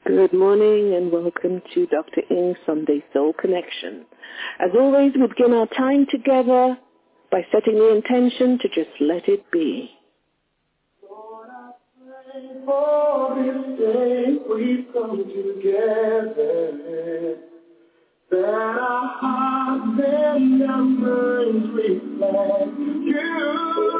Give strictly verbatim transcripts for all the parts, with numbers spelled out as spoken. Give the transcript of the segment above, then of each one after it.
Good morning and welcome to Doctor Ng's Sunday Soul Connection. As always, we begin our time together by setting the intention to just let it be. Lord, I pray for this day we've come together, that our hearts and our minds reflect you,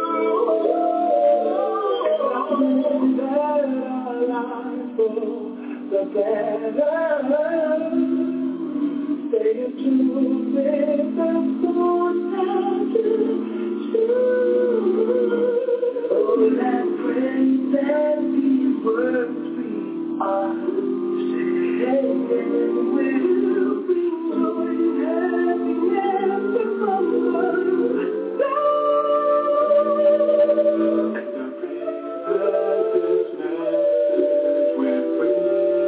that our lives will together, stay tuned with the soul and truth. Oh, that grace and these words we are saying will bring joy and happiness from the Lord. And the river this message will bring.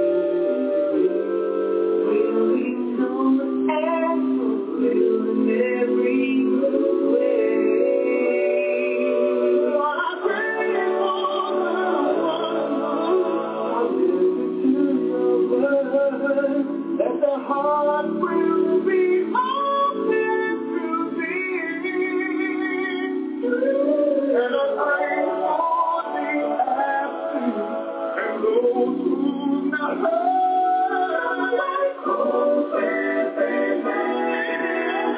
That the heart will be open to thee, and a life for the absent, and those who not heard, like hope and amen.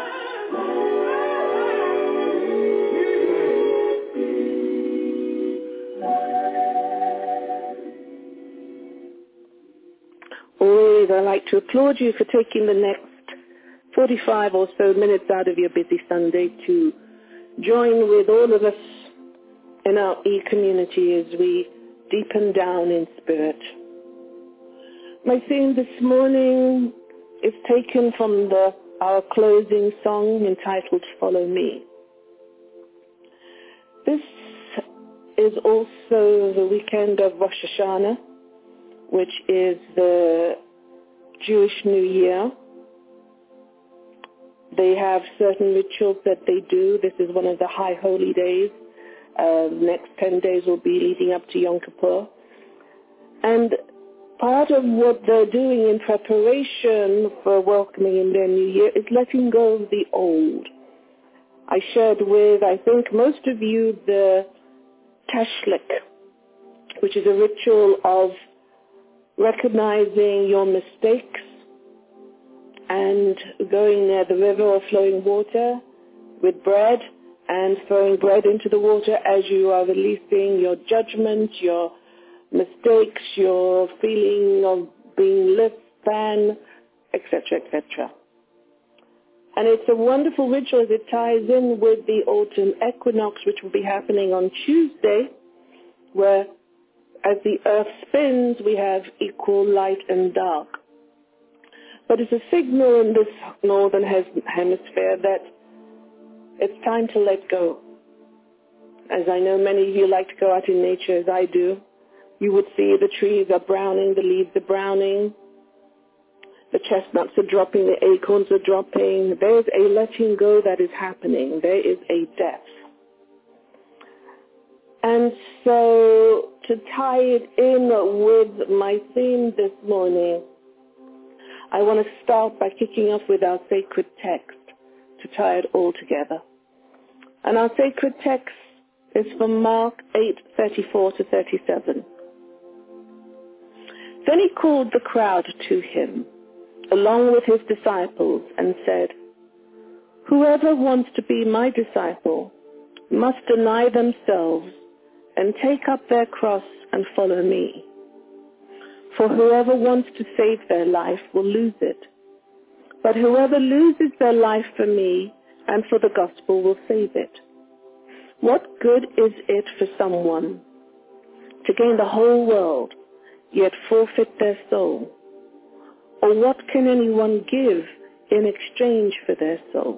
Always, I like to applaud you for taking the next forty-five or so minutes out of your busy Sunday to join with all of us in our e-community as we deepen down in spirit. My theme this morning is taken from the our closing song entitled Follow Me. This is also the weekend of Rosh Hashanah, which is the Jewish New Year. They have certain rituals that they do. This is one of the high holy days. Uh, the next ten days will be leading up to Yom Kippur. And part of what they're doing in preparation for welcoming in their new year is letting go of the old. I shared with, I think, most of you the Tashlik, which is a ritual of recognizing your mistakes and going near the river or flowing water with bread and throwing bread into the water as you are releasing your judgment, your mistakes, your feeling of being less than, et cetera, et cetera. And it's a wonderful ritual as it ties in with the autumn equinox, which will be happening on Tuesday, where as the earth spins, we have equal light and dark. But it's a signal in this northern hemisphere that it's time to let go. As I know many of you like to go out in nature as I do, you would see the trees are browning, the leaves are browning, the chestnuts are dropping, the acorns are dropping. There's a letting go that is happening. There is a death. And so to tie it in with my theme this morning, I want to start by kicking off with our sacred text to tie it all together. And our sacred text is from Mark eight, thirty-four to thirty-seven. Then he called the crowd to him, along with his disciples, and said, "Whoever wants to be my disciple must deny themselves and take up their cross and follow me. For whoever wants to save their life will lose it. But whoever loses their life for me and for the gospel will save it. What good is it for someone to gain the whole world, yet forfeit their soul? Or what can anyone give in exchange for their soul?"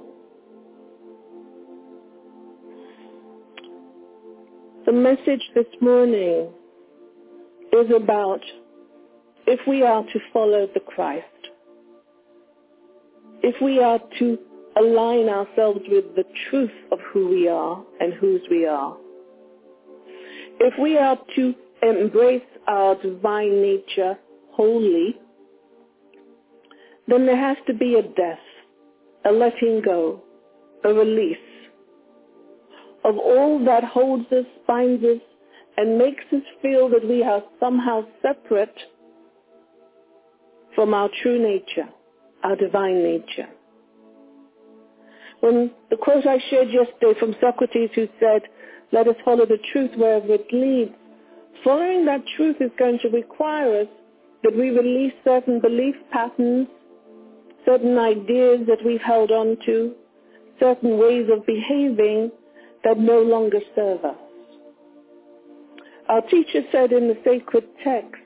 The message this morning is about if we are to follow the Christ, if we are to align ourselves with the truth of who we are and whose we are, if we are to embrace our divine nature holy, then there has to be a death, a letting go, a release of all that holds us, binds us, and makes us feel that we are somehow separate from our true nature, our divine nature. When the quote I shared yesterday from Socrates, who said, "Let us follow the truth wherever it leads," following that truth is going to require us that we release certain belief patterns, certain ideas that we've held on to, certain ways of behaving that no longer serve us. Our teacher said in the sacred text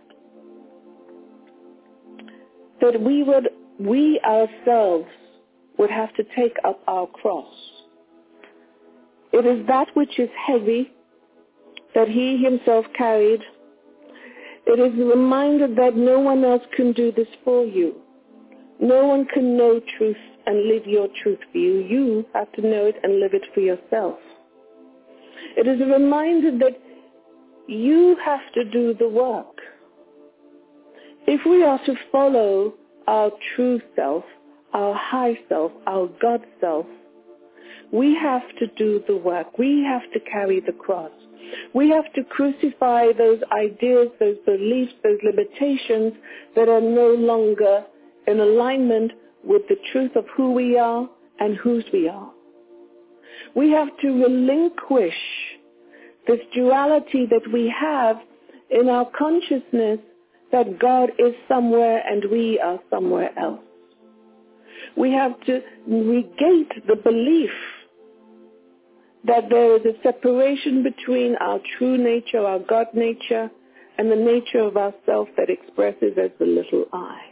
that we would, we ourselves would have to take up our cross. It is that which is heavy that he himself carried. It is a reminder that no one else can do this for you. No one can know truth and live your truth for you. You have to know it and live it for yourself. It is a reminder that you have to do the work. If we are to follow our true self, our high self, our God self, we have to do the work. We have to carry the cross. We have to crucify those ideas, those beliefs, those limitations that are no longer in alignment with the truth of who we are and whose we are. We have to relinquish this duality that we have in our consciousness that God is somewhere and we are somewhere else. We have to negate the belief that there is a separation between our true nature, our God nature, and the nature of ourself that expresses as the little I.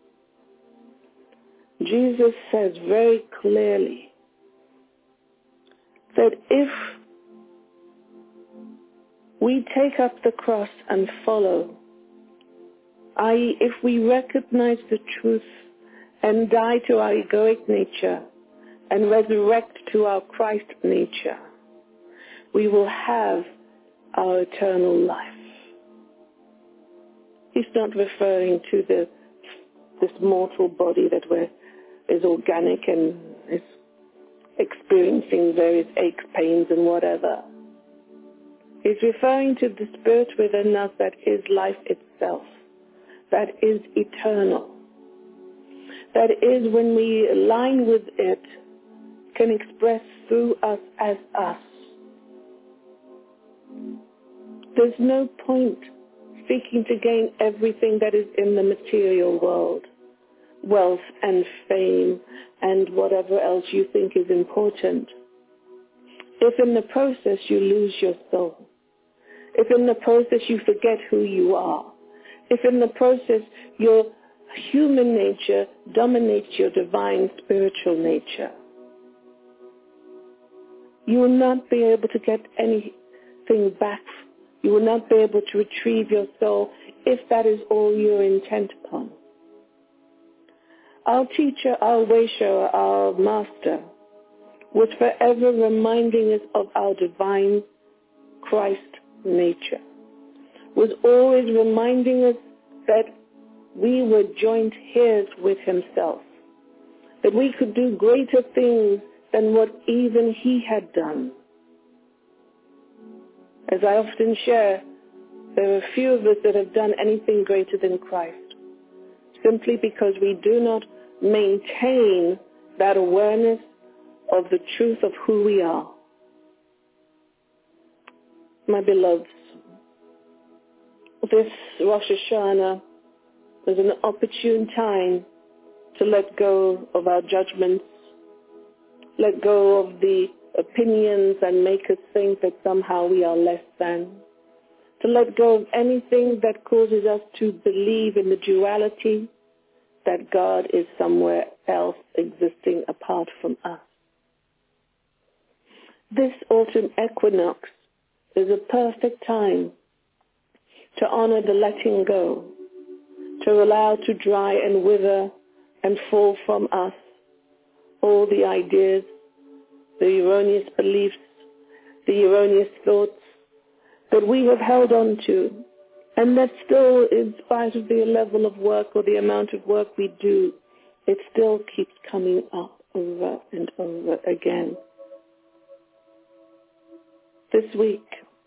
Jesus says very clearly that if we take up the cross and follow, that is, if we recognize the truth and die to our egoic nature and resurrect to our Christ nature, we will have our eternal life. He's not referring to the, this mortal body that we're, is organic and is experiencing various aches, pains, and whatever. He's referring to the spirit within us that is life itself, that is eternal, that is, when we align with it, can express through us as us. There's no point seeking to gain everything that is in the material world, wealth and fame and whatever else you think is important, if in the process you lose your soul, if in the process you forget who you are, if in the process your human nature dominates your divine spiritual nature, you will not be able to get anything back. You will not be able to retrieve your soul if that is all you're intent upon. Our teacher, our way shower, our master, was forever reminding us of our divine Christ nature, was always reminding us that we were joint heirs with himself, that we could do greater things than what even he had done. As I often share, there are few of us that have done anything greater than Christ, simply because we do not maintain that awareness of the truth of who we are. My beloveds, this Rosh Hashanah is an opportune time to let go of our judgments, let go of the opinions and make us think that somehow we are less than, to let go of anything that causes us to believe in the duality that God is somewhere else existing apart from us. This autumn equinox is a perfect time to honor the letting go, to allow to dry and wither and fall from us all the ideas, the erroneous beliefs, the erroneous thoughts that we have held on to And that still, in spite of the level of work or the amount of work we do, it still keeps coming up over and over again. This week,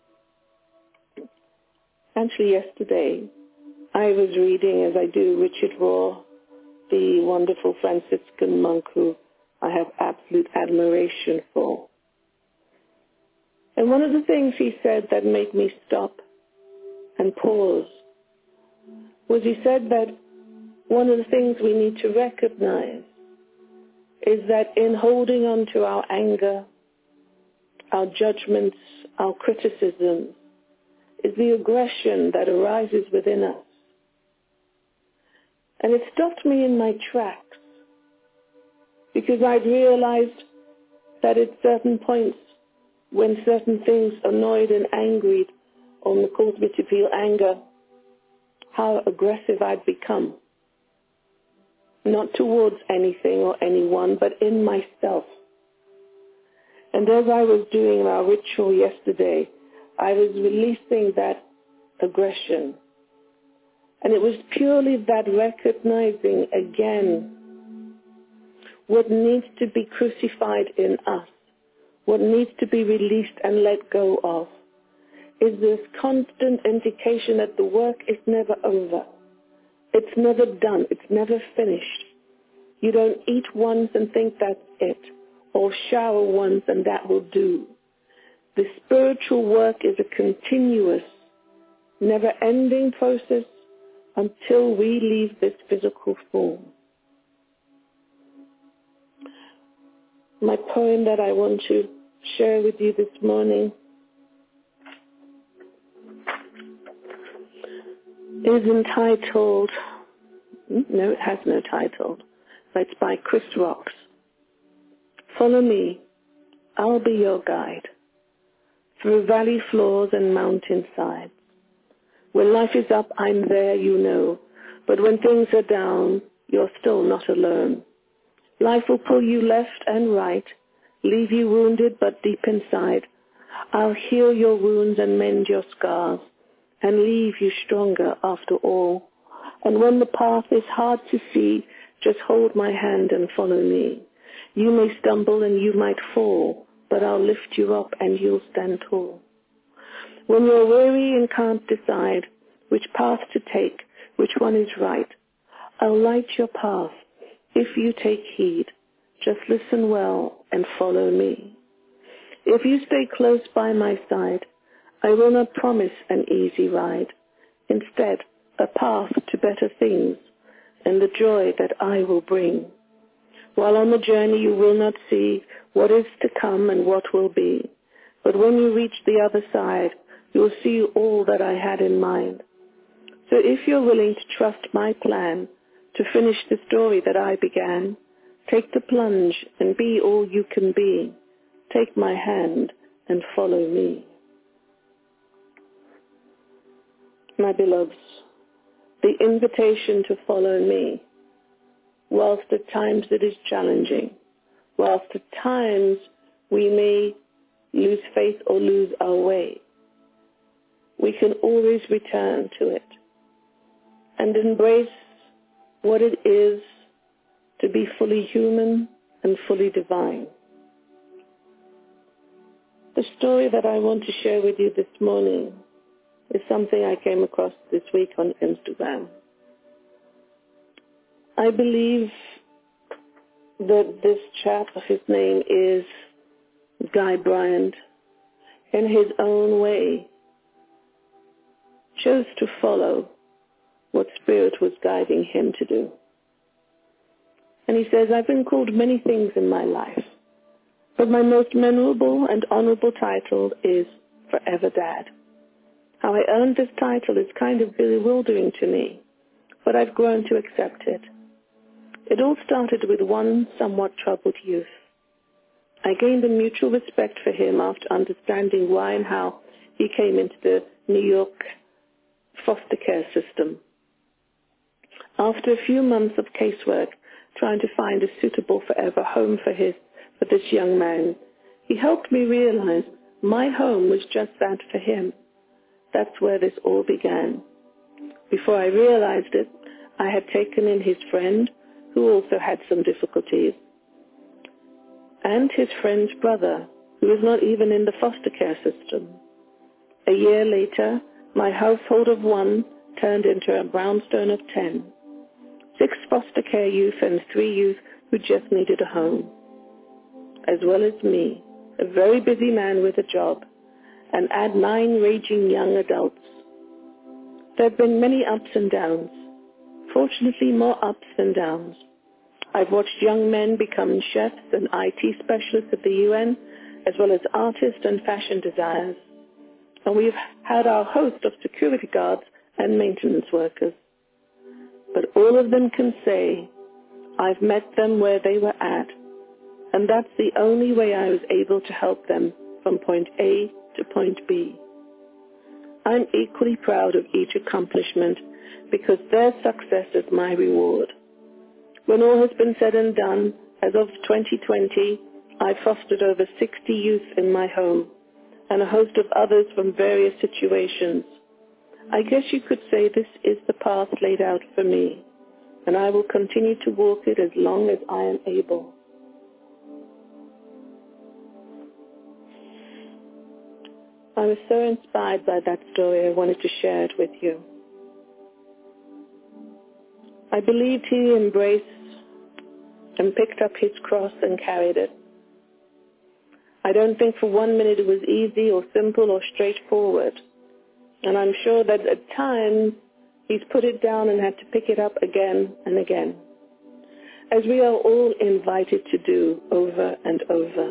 actually yesterday, I was reading, as I do, Richard Rohr, the wonderful Franciscan monk who I have absolute admiration for. And one of the things he said that made me stop and pause was he said that one of the things we need to recognize is that in holding on to our anger, our judgments, our criticism, is the aggression that arises within us. And it stopped me in my tracks because I'd realized that at certain points when certain things annoyed and angered or caused me to feel anger, how aggressive I'd become. Not towards anything or anyone, but in myself. And as I was doing our ritual yesterday, I was releasing that aggression. And it was purely that recognizing again what needs to be crucified in us, what needs to be released and let go of, is this constant indication that the work is never over. It's never done. It's never finished. You don't eat once and think that's it, or shower once and that will do. The spiritual work is a continuous, never-ending process until we leave this physical form. My poem that I want to share with you this morning is entitled, no, it has no title, but it's by Chris Rocks. Follow me, I'll be your guide, through valley floors and mountain sides. When life is up, I'm there, you know, but when things are down, you're still not alone. Life will pull you left and right, leave you wounded but deep inside. I'll heal your wounds and mend your scars, and leave you stronger after all. And when the path is hard to see, just hold my hand and follow me. You may stumble and you might fall, but I'll lift you up and you'll stand tall. When you're weary and can't decide which path to take, which one is right, I'll light your path if you take heed. Just listen well and follow me. If you stay close by my side, I will not promise an easy ride. Instead, a path to better things and the joy that I will bring. While on the journey you will not see what is to come and what will be. But when you reach the other side, you'll see all that I had in mind. So if you're willing to trust my plan to finish the story that I began, take the plunge and be all you can be. Take my hand and follow me. My beloveds, the invitation to follow me, whilst at times it is challenging, whilst at times we may lose faith or lose our way, we can always return to it and embrace what it is to be fully human and fully divine. The story that I want to share with you this morning is something I came across this week on Instagram. I believe that this chap, his name is Guy Bryant, in his own way, chose to follow what Spirit was guiding him to do. And he says, I've been called many things in my life, but my most memorable and honorable title is Forever Dad. How I earned this title is kind of bewildering to me, but I've grown to accept it. It all started with one somewhat troubled youth. I gained a mutual respect for him after understanding why and how he came into the New York foster care system. After a few months of casework, trying to find a suitable forever home for his for this young man, he helped me realize my home was just that for him. That's where this all began. Before I realized it, I had taken in his friend, who also had some difficulties, and his friend's brother, who was not even in the foster care system. A year later, my household of one turned into a brownstone of ten. Six foster care youth and three youth who just needed a home, as well as me, a very busy man with a job, and add nine raging young adults. There have been many ups and downs, fortunately more ups than downs. I've watched young men become chefs and I T specialists at the U N, as well as artists and fashion designers. And we've had our host of security guards and maintenance workers. But all of them can say, I've met them where they were at, and that's the only way I was able to help them from point A to point B. I'm equally proud of each accomplishment because their success is my reward. When all has been said and done, as of twenty twenty, I've fostered over sixty youth in my home and a host of others from various situations. I guess you could say this is the path laid out for me, and I will continue to walk it as long as I am able. I was so inspired by that story, I wanted to share it with you. I believed he embraced and picked up his cross and carried it. I don't think for one minute it was easy or simple or straightforward. And I'm sure that at times he's put it down and had to pick it up again and again, as we are all invited to do over and over.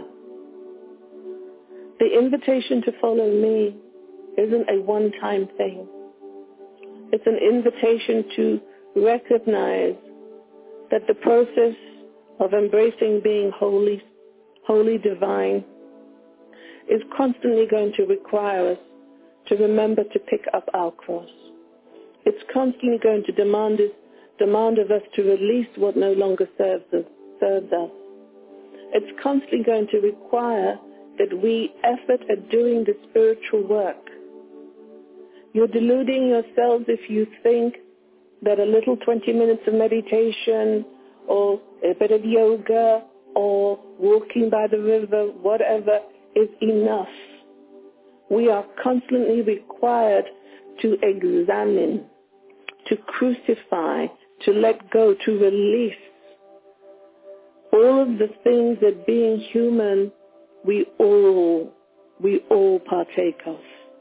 The invitation to follow me isn't a one-time thing. It's an invitation to recognize that the process of embracing being holy, wholly divine, is constantly going to require us to remember to pick up our cross. It's constantly going to demand us, demand of us to release what no longer serves us. Serves us. It's constantly going to require that we effort at doing the spiritual work. You're deluding yourselves if you think that a little twenty minutes of meditation or a bit of yoga or walking by the river, whatever, is enough. We are constantly required to examine, to crucify, to let go, to release all of the things that being human we all, we all partake of.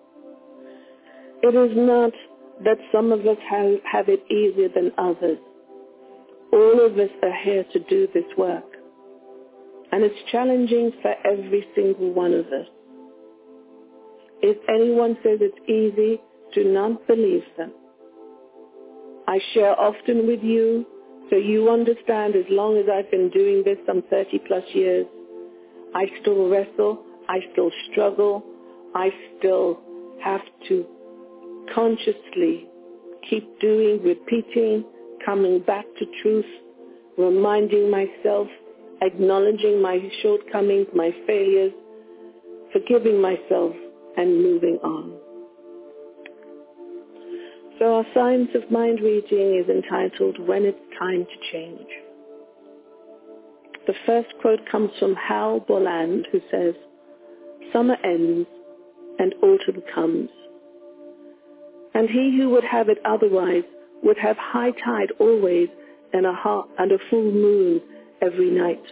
It is not that some of us have, have it easier than others. All of us are here to do this work. And it's challenging for every single one of us. If anyone says it's easy, do not believe them. I share often with you, so you understand, as long as I've been doing this some thirty plus years, I still wrestle, I still struggle, I still have to consciously keep doing, repeating, coming back to truth, reminding myself, acknowledging my shortcomings, my failures, forgiving myself, and moving on. So our Science of Mind reading is entitled, When It's Time to Change. The first quote comes from Hal Bolland, who says, "Summer ends and autumn comes. And he who would have it otherwise would have high tide always and a, ha- and a full moon every night."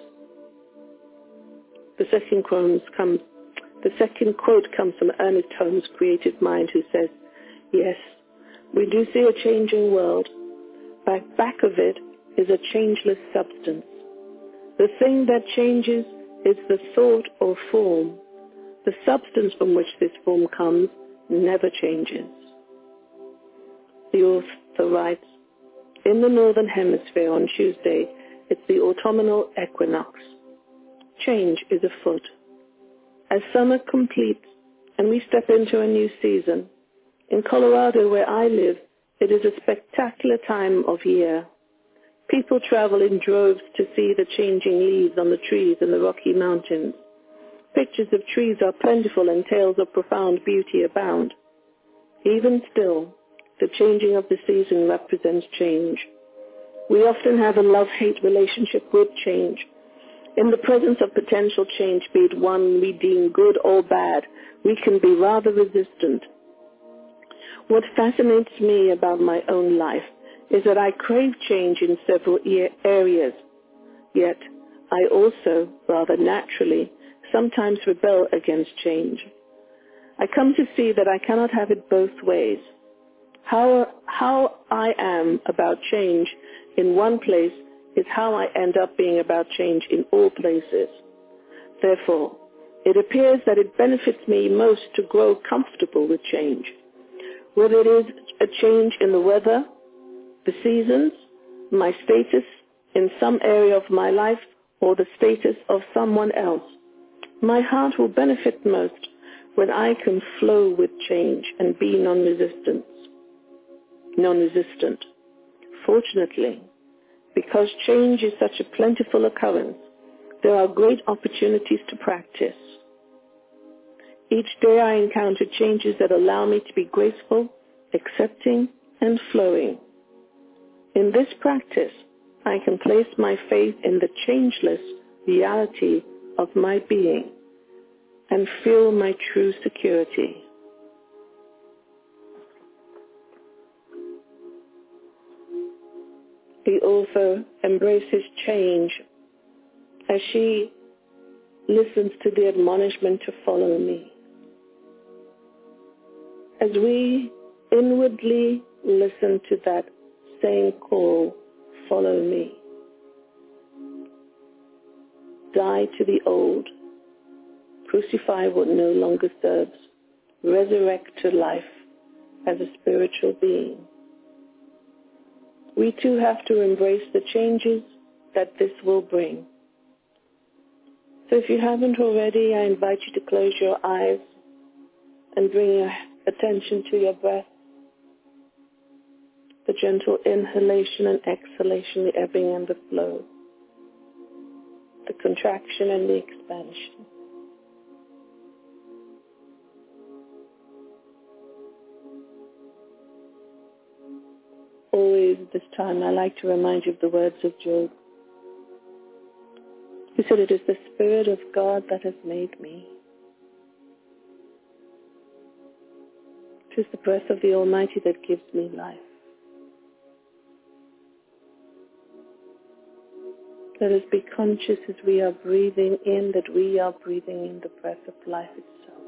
The second quote comes, the second quote comes from Ernest Holmes' Creative Mind, who says, "Yes, we do see a changing world. Back back of it is a changeless substance. The thing that changes is the thought or form. The substance from which this form comes never changes." The author writes, "In the northern hemisphere on Tuesday, it's the autumnal equinox. Change is afoot. As summer completes and we step into a new season, in Colorado where I live, it is a spectacular time of year. People travel in droves to see the changing leaves on the trees in the Rocky Mountains. Pictures of trees are plentiful and tales of profound beauty abound. Even still, The changing of the season represents change. We often have a love-hate relationship with change. In the presence of potential change, be it one we deem good or bad, we can be rather resistant. What fascinates me about my own life is that I crave change in several areas, yet I also, rather naturally, sometimes rebel against change. I come to see that I cannot have it both ways. How, how I am about change in one place is how I end up being about change in all places. Therefore, it appears that it benefits me most to grow comfortable with change. Whether it is a change in the weather, the seasons, my status in some area of my life, or the status of someone else, my heart will benefit most when I can flow with change and be non-resistant. non-resistant. Fortunately, because change is such a plentiful occurrence, there are great opportunities to practice. Each day I encounter changes that allow me to be graceful, accepting, and flowing. In this practice, I can place my faith in the changeless reality of my being and feel my true security. The author embraces change as she listens to the admonishment to follow me. As we inwardly listen to that same call, follow me. Die to the old, crucify what no longer serves, resurrect to life as a spiritual being. We too have to embrace the changes that this will bring. So if you haven't already, I invite you to close your eyes and bring your attention to your breath, the gentle inhalation and exhalation, the ebbing and the flow, the contraction and the expansion. Always this time I like to remind you of the words of Job. He said, "It is the Spirit of God that has made me. It is the breath of the Almighty that gives me life." Let us be conscious as we are breathing in that we are breathing in the breath of life itself.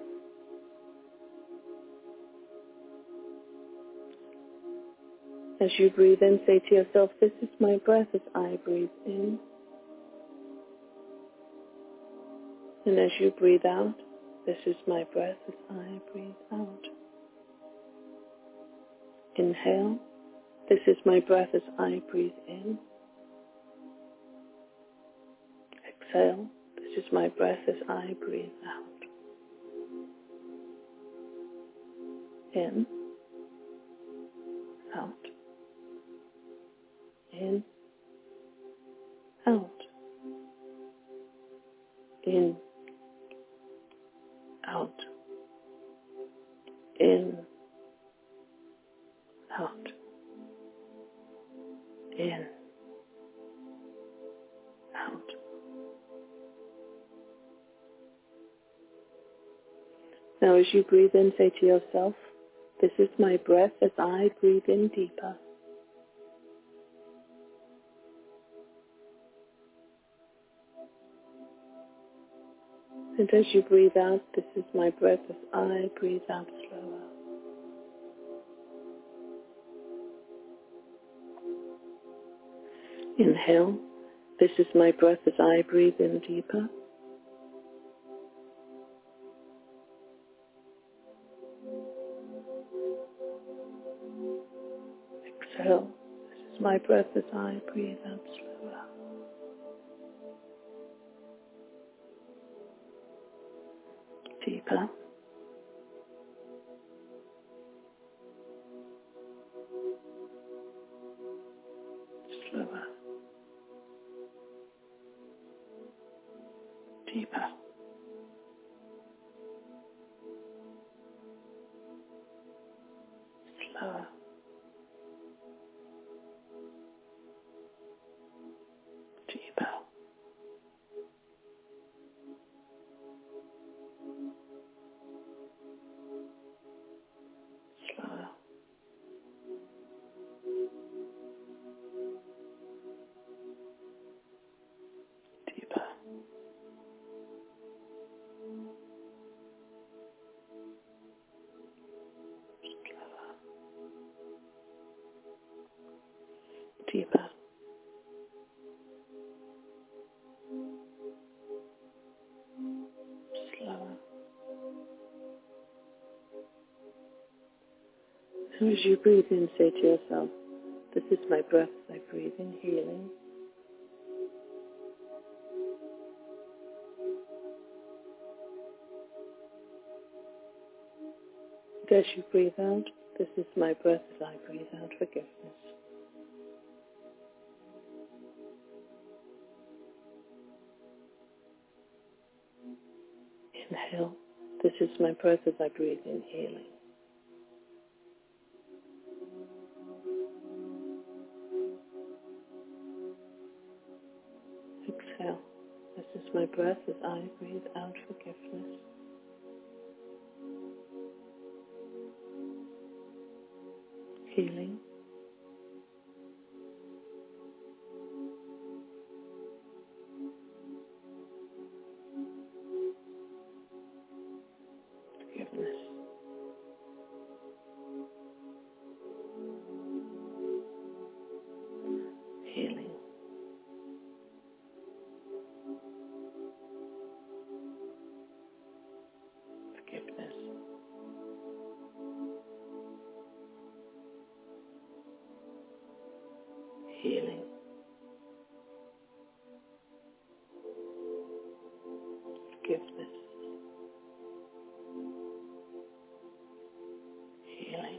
As you breathe in, say to yourself, "This is my breath as I breathe in." And as you breathe out, "This is my breath as I breathe out." Inhale, "This is my breath as I breathe in." Exhale, "This is my breath as I breathe out." In, out, in, out, in, out, in, out, in, out. Now as you breathe in, say to yourself, "This is my breath as I breathe in deeper." And as you breathe out, "This is my breath as I breathe out slower." Inhale, "This is my breath as I breathe in deeper." Exhale, "This is my breath as I breathe out slower." Deeper. Slower. Deeper. Slower. Deeper. Slower. Deeper. Slower. Deeper. Slower. And as you breathe in, say to yourself, this is my breath as I breathe in, healing. And as you breathe out, this is my breath as I breathe out, forgiveness. Inhale, this is my breath as I breathe in, healing. Exhale, this is my breath as I breathe out, forgiveness. Healing. Forgiveness. Healing. Forgiveness. Healing. Forgiveness. Healing.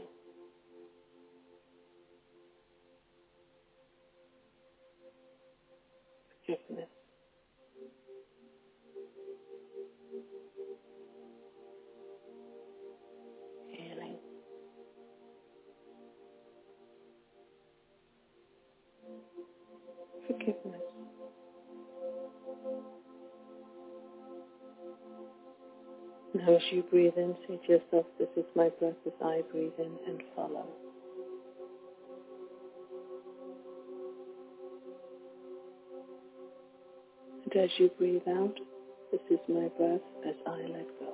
Forgiveness. Healing. Forgiveness. Now as you breathe in, say to yourself, this is my breath as I breathe in, and follow. And as you breathe out, this is my breath as I let go.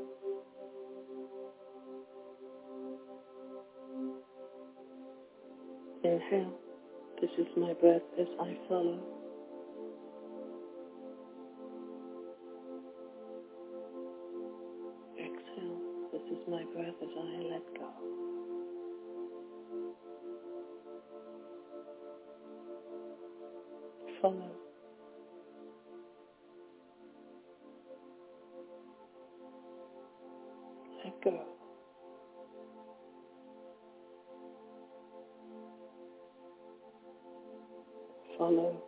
Inhale, this is my breath as I follow. Exhale, this is my breath as I let go. Follow. Let go. Follow.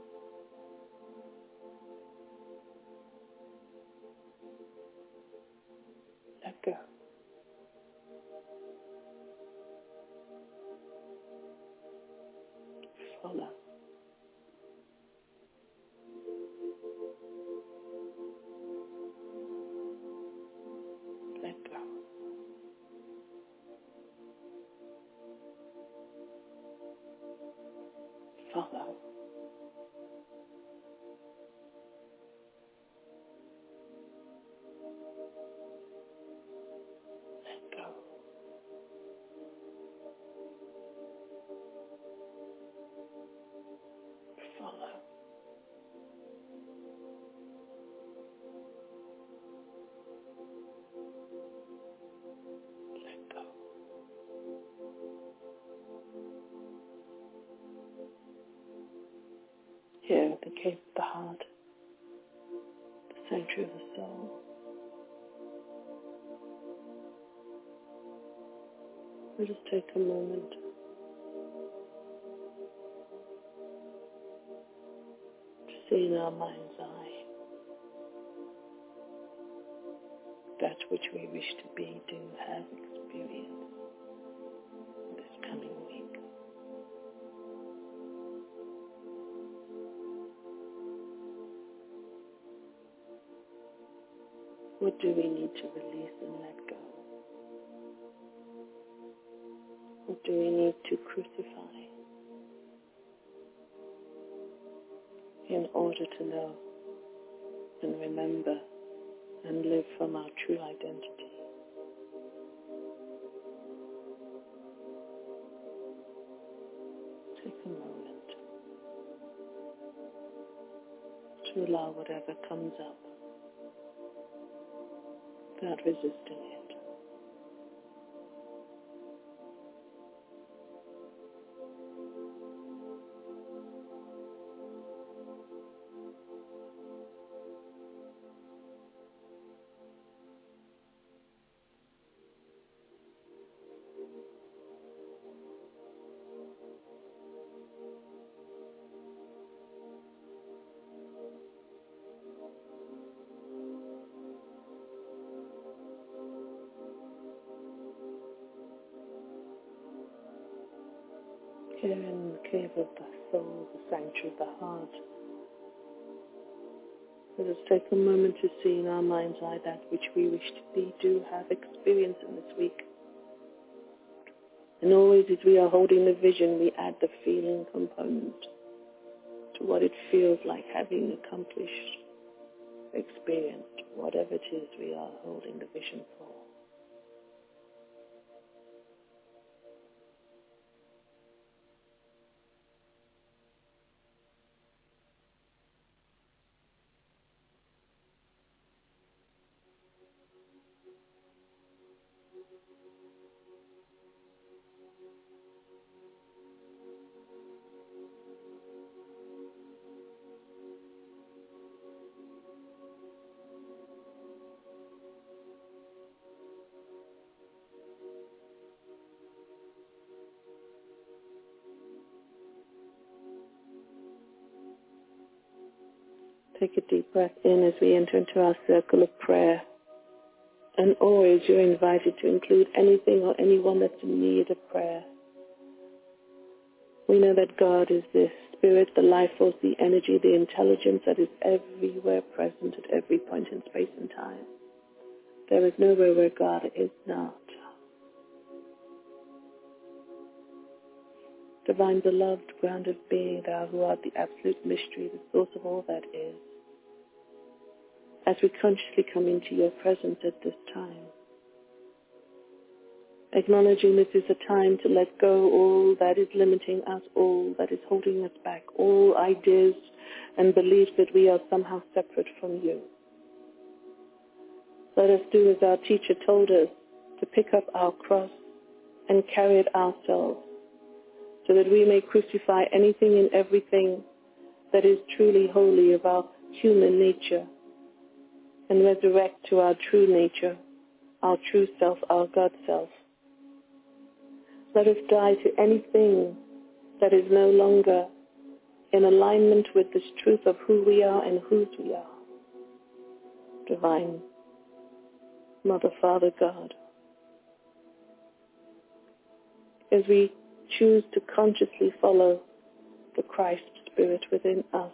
Let go. Follow. Let go. Follow. Let go. Follow. Let go. Here at the cave of the heart, the sanctuary of the soul, we'll just take a moment to see in our mind's eye that which we wish to be, do, have, experience this coming week. What do we need to release and let go? What do we need to crucify in order to know and remember and live from our true identity? Take a moment to allow whatever comes up without resisting it. Here in the cave of the soul, the sanctuary of the heart, let us take a moment to see in our mind's eye that which we wish to be, do, have, experience in this week. And always as we are holding the vision, we add the feeling component to what it feels like having accomplished, experienced, whatever it is we are holding the vision for. Take a deep breath in as we enter into our circle of prayer. And always you're invited to include anything or anyone that's in need of prayer. We know that God is the spirit, the life force, the energy, the intelligence that is everywhere present at every point in space and time. There is nowhere where God is not. Divine beloved, grounded being, thou who art the absolute mystery, the source of all that is. As we consciously come into your presence at this time, acknowledging this is a time to let go all that is limiting us, all that is holding us back, all ideas and beliefs that we are somehow separate from you. Let us do as our teacher told us, to pick up our cross and carry it ourselves, so that we may crucify anything and everything that is truly holy of our human nature, and resurrect to our true nature, our true self, our God self. Let us die to anything that is no longer in alignment with this truth of who we are and whose we are. Divine Mother, Father, God, as we choose to consciously follow the Christ Spirit within us,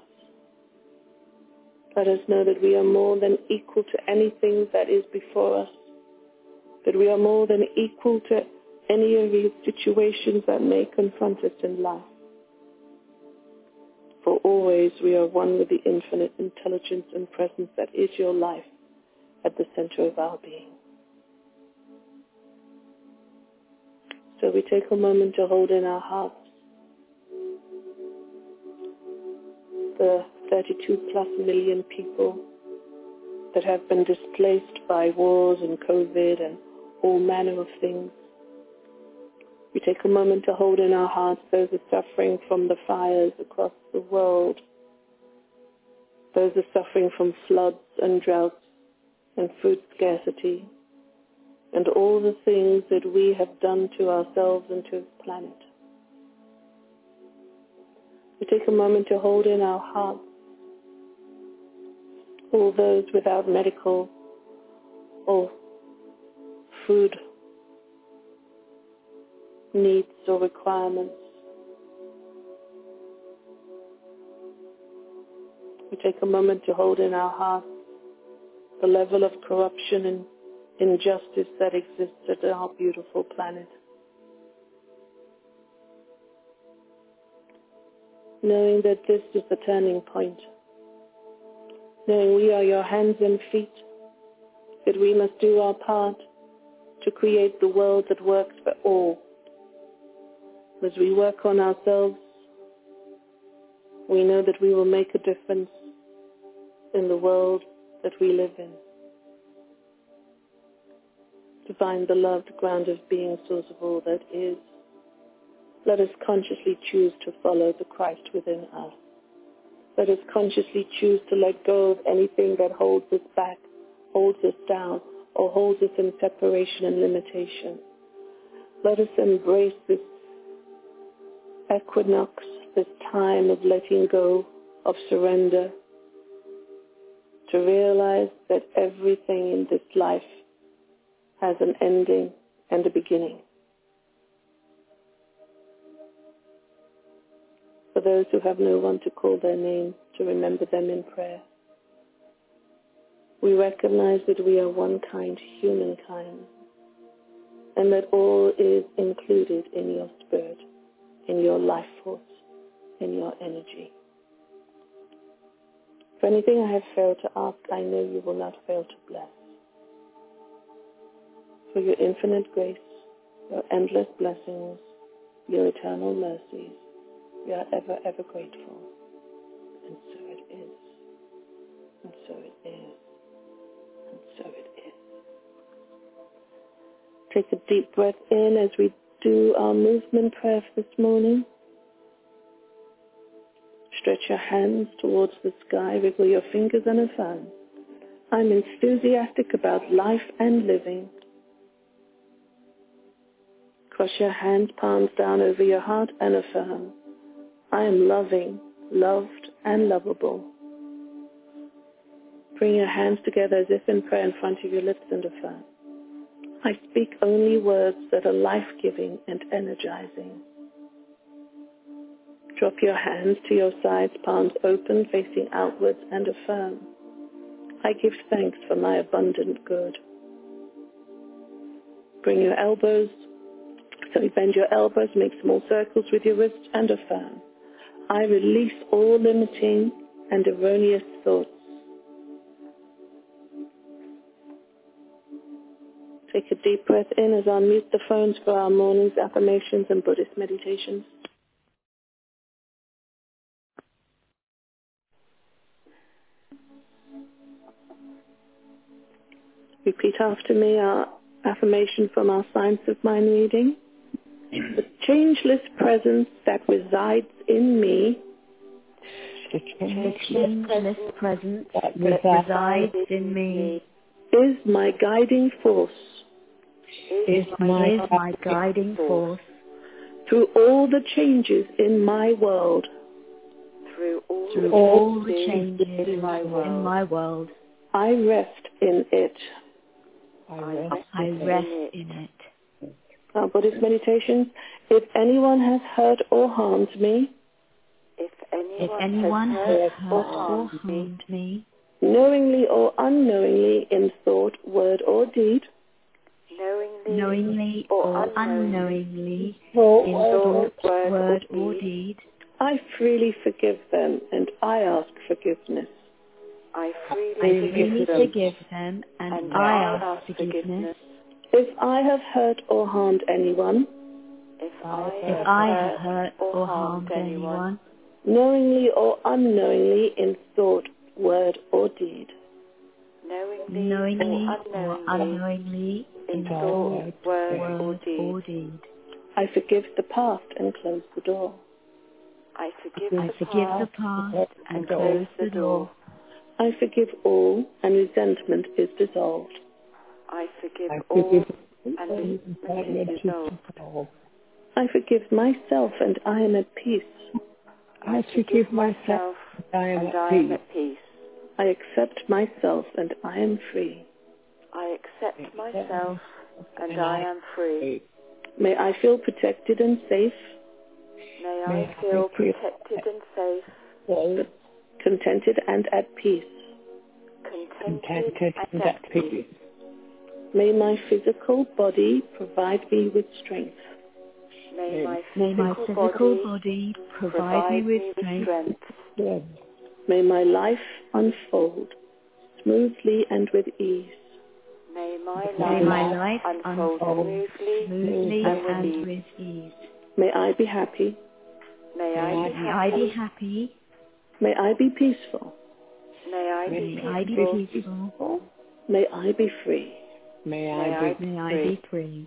let us know that we are more than equal to anything that is before us, that we are more than equal to any of these situations that may confront us in life. For always we are one with the infinite intelligence and presence that is your life at the center of our being. So we take a moment to hold in our hearts the thirty-two plus million people that have been displaced by wars and COVID and all manner of things. We take a moment to hold in our hearts those who are suffering from the fires across the world, those who are suffering from floods and droughts and food scarcity, and all the things that we have done to ourselves and to the planet. We take a moment to hold in our hearts all those without medical or food needs or requirements. We take a moment to hold in our hearts the level of corruption and injustice that exists at our beautiful planet. Knowing that this is the turning point, knowing we are your hands and feet, that we must do our part to create the world that works for all. As we work on ourselves, we know that we will make a difference in the world that we live in. To find the loved ground of being, source of all that is, let us consciously choose to follow the Christ within us. Let us consciously choose to let go of anything that holds us back, holds us down, or holds us in separation and limitation. Let us embrace this equinox, this time of letting go, of surrender, to realize that everything in this life has an ending and a beginning. For those who have no one to call their name, to remember them in prayer. We recognize that we are one kind, humankind, and that all is included in your spirit, in your life force, in your energy. For anything I have failed to ask, I know you will not fail to bless. For your infinite grace, your endless blessings, your eternal mercies, we are ever, ever grateful. And so it is. And so it is. And so it is. Take a deep breath in as we do our movement prayer for this morning. Stretch your hands towards the sky, wiggle your fingers and affirm. I'm enthusiastic about life and living. Cross your hands, palms down over your heart and affirm. I am loving, loved, and lovable. Bring your hands together as if in prayer in front of your lips and affirm. I speak only words that are life-giving and energizing. Drop your hands to your sides, palms open, facing outwards, and affirm. I give thanks for my abundant good. Bring your elbows, so bend your elbows, make small circles with your wrists, and affirm. I release all limiting and erroneous thoughts. Take a deep breath in as I mute the phones for our morning's affirmations and Buddhist meditations. Repeat after me our affirmation from our Science of Mind reading. The changeless presence that resides in me The changeless presence that resides in me is my guiding force is my, is my guiding force through all the changes in my world. Through all, through all the changes in my world. In my world. I rest in it. I rest, I rest in it. Our Buddhist meditations. If anyone has hurt or harmed me, if anyone, if anyone has, has hurt hurt or or harmed harmed me, me, knowingly or unknowingly in thought, word, or deed, knowingly, knowingly or, or unknowingly, unknowingly, in thought, thought, word, word, or or deed, deed, I freely forgive them and I ask forgiveness. I freely, I forgive, freely them, forgive them and, and I I ask ask forgiveness. forgiveness. If I have hurt or harmed anyone, If I, If have, I hurt have hurt or, or harmed, harmed anyone, knowingly or unknowingly in thought, word, or deed, knowingly, knowingly or or unknowingly, in in thought, thought, word, word, or deed, or deed, I forgive the past and close the door. I forgive, I the, forgive past the past and and close the door. I forgive all and resentment is dissolved. I forgive I all forgive and resentment is dissolved. I forgive myself and I am at peace. I forgive myself and I am and at I am peace. at peace. I accept myself and I am free. I accept myself and I am free. May I feel protected and safe, May May I I feel feel protected and safe, So, contented and at peace. contented contented and at peace. May my physical body provide me with strength. May my May my physical physical body body provide me with strength. Yes. May my life unfold smoothly and with ease. May my May my life life unfold unfold smoothly smoothly and with and ease. with ease. May I be happy. May I be May I be happy. happy. May I be peaceful. May I be May I be peaceful. peaceful. May I be free. May May I I be May I be free.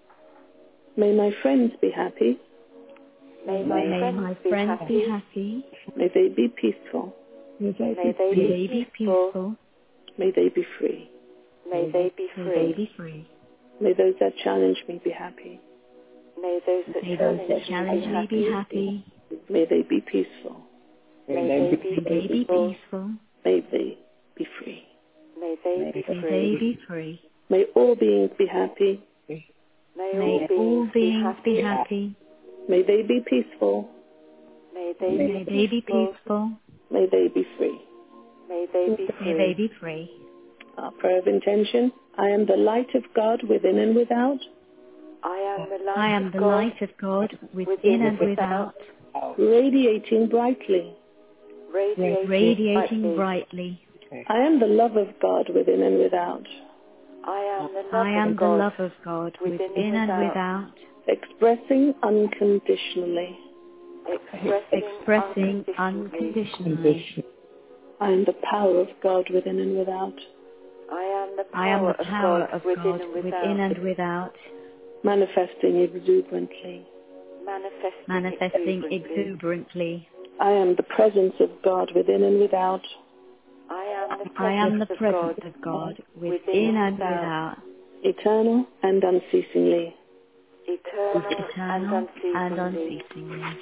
May my friends be happy. May my May friends my be friends be happy. happy. May they be peaceful. May they May be they May be they be peaceful. peaceful. May they be free. May they be May they free. be free. May those that challenge me be happy. May those that May those that challenge challenge me be happy. May they be peaceful. May May they they be May they be peaceful. peaceful. May they be free. May they be May free. they be free. May all beings be happy. May May all all beings be beings be happy. happy. May they be peaceful. May they May be they be peaceful. peaceful. May they be free. May they be May they free. be free. Our prayer of intention. I am the light of God within and without, I am the light I am of the God, light of God within and without, radiating brightly. radiating, radiating brightly. brightly. I am the love of God within and without, I am the love I am of the God, love of God within within and and without. without, expressing unconditionally. expressing, expressing unconditionally. unconditionally. I am the power of God within and without, I am the I am power the power of of God God within and without. within and without, manifesting exuberantly. manifesting, manifesting exuberantly. exuberantly. I am the presence of God within and without, I am the I am the presence presence of of God within within and and without, eternal and unceasingly. eternal, eternal and and unceasingly. unceasingly.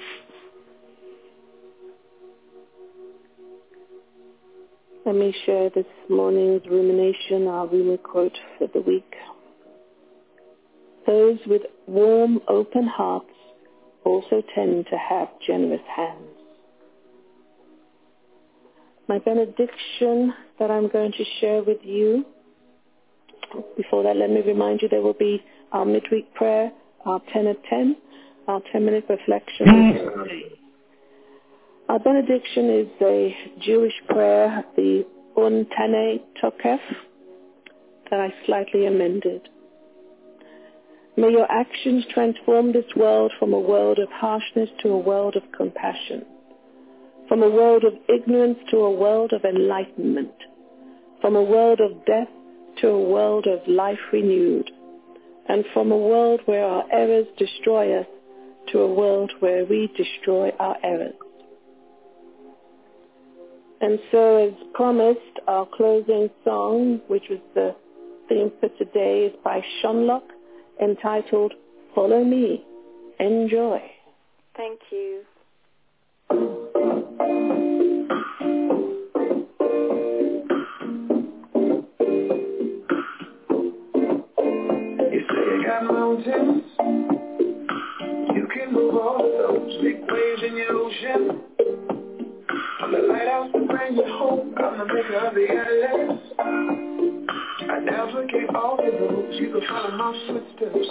Let me share this morning's rumination, our Ruma quote for the week. Those with warm, open hearts also tend to have generous hands. My benediction that I'm going to share with you. Before that, let me remind you there will be our midweek prayer, our ten at ten, our ten-minute reflection. Our benediction is a Jewish prayer, the Un Tane Tokef, that I slightly amended. May your actions transform this world from a world of harshness to a world of compassion, from a world of ignorance to a world of enlightenment, from a world of death to a world of life renewed, and from a world where our errors destroy us to a world where we destroy our errors. And so, as promised, our closing song, which was the theme for today, is by Shonlock, entitled Follow Me. Enjoy. Thank you. You say you got mountains, you can move all those big waves in your ocean. I'm the lighthouse to bring you home, I'm the maker of the atlas. I navigate all the roads, you can follow my footsteps.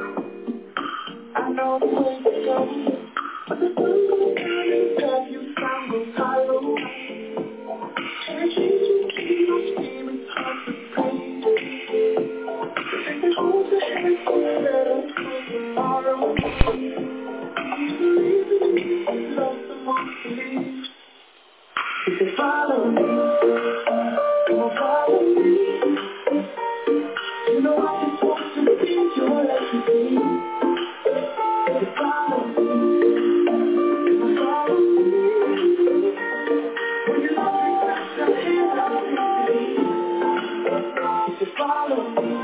I know the way to go, but the sun goes down and path you found goes hollow. Can't change you, keep my scheme, it's hard to pray. Take me home to heaven forever for tomorrow. You believe in me, love the most believe. He said, follow me, come on, follow me. You know I just want to be your legacy. He said, follow me, come on, follow me. When you love me, that's your hand, I'll be. He said, follow me.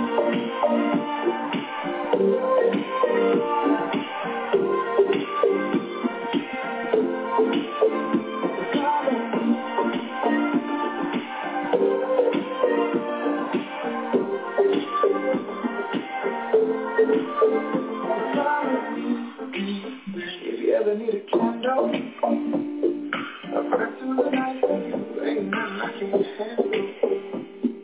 If you ever need a candle, a breath through the night for you, ain't nothing I can't handle.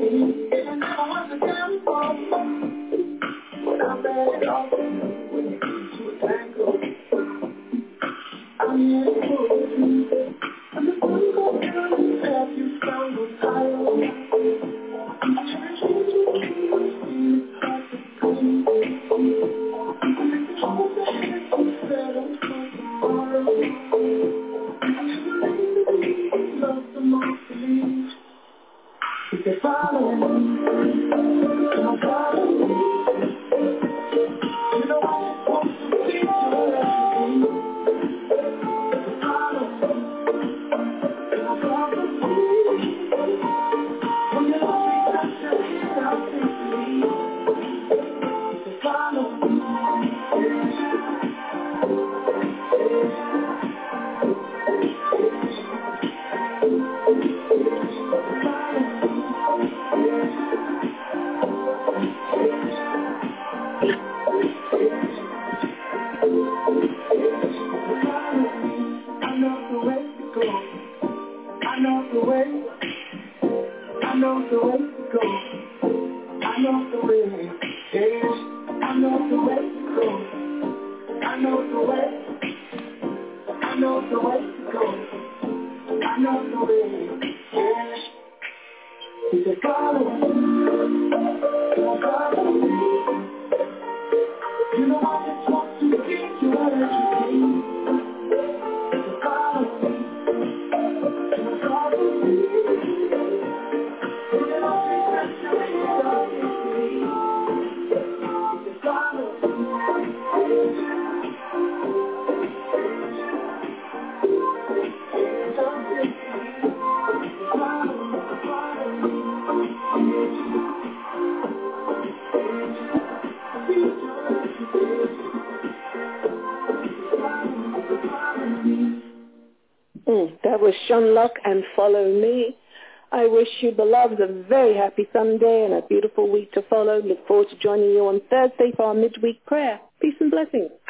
me. And I was a gamble. When I bet it off on you, when you came to a tango. I'm here to prove you. And the sun goes down and said you found a tile. I'm trying to change your key, but it's hard to clean. And if it's all the head you said I'm so tomorrow. I'm trying to be love the most to leave. If you're following me, don't follow me. You know I just want to be your everything. If you're following me, don't follow me. When you love me, that's just it, I'll take you. If you're following me, I know the way to go. I know the way. I know the way to go. I know the way. Yes, I know the way to go. I know the way. I know the way to go. I know the way. Yes, if you follow me, don't follow me. You know I just want to give you everything. If you follow me, don't follow me. You know I just want to give you everything. If you follow Mm, that was Sean Locke and Follow Me. I wish you, beloved, a very happy Sunday and a beautiful week to follow. Look forward to joining you on Thursday for our midweek prayer. Peace and blessings.